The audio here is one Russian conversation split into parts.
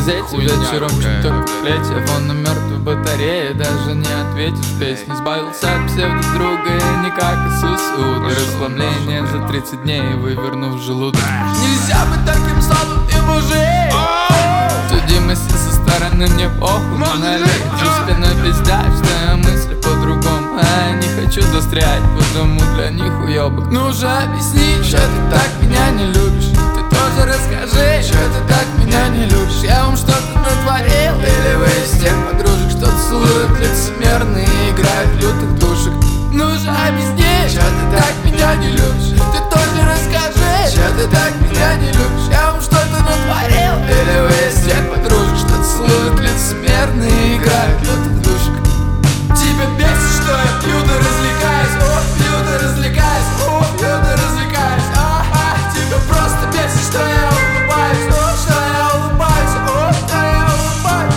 газете вечером чуть только телефон на мертвой батарее. Даже не ответишь песни. Избавился от псевдодруга и не как Иисус Иуда. Расслабление за 30 дней, вывернув желудок. Нельзя быть таким слабым и мужик. Судимости со стороны мне похуй. Монолит, спина пизда, что я мысли по-другому. А я не хочу застрять, потому для них уёбок. Ну же объясни, что ты так меня не любишь. Ты тоже расскажи, что ты так меня не любишь. Я вам что-то натворил? Или вы из тех подружек, что целуют лицемерно и играют в лютых душек? Ну же объясни, что ты так меня не любишь. Ты тоже расскажи, что ты так меня не любишь. Я вам что-то натворил? Или вы из тех подружек, что целуют лицемерно и играют в лютых душек? Тебя бесит, что я пью да развлекаюсь. О, пью да развлекаюсь. О, пью да развлекаюсь. Тебя просто бесит, что я улыбаюсь. О, что я улыбаюсь. О, что я улыбаюсь.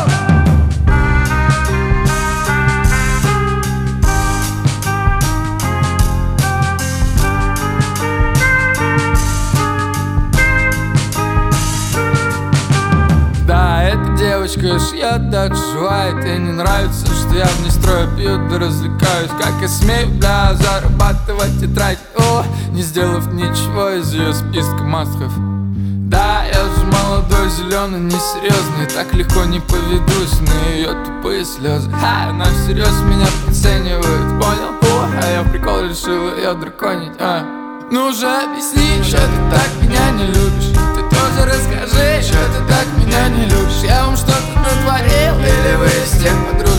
Да, эта девочка шьет, так жевает. И не нравится, что я в ней строю, пью да развлекаюсь. Как я смею, бля, зарабатывать и тратить, о, не сделав ничего из ее списка мастхов. Да, я же молодой, зеленый, несерьезный. Так легко не поведусь на ее тупые слезы. Она всерьез меня приценивает, понял? О, а я в прикол решил ее драконить, Ну же объясни, что ты так меня не любишь. Ты тоже расскажи, что ты так меня не любишь. Я вам что-то натворил? Или вы из тех подружек,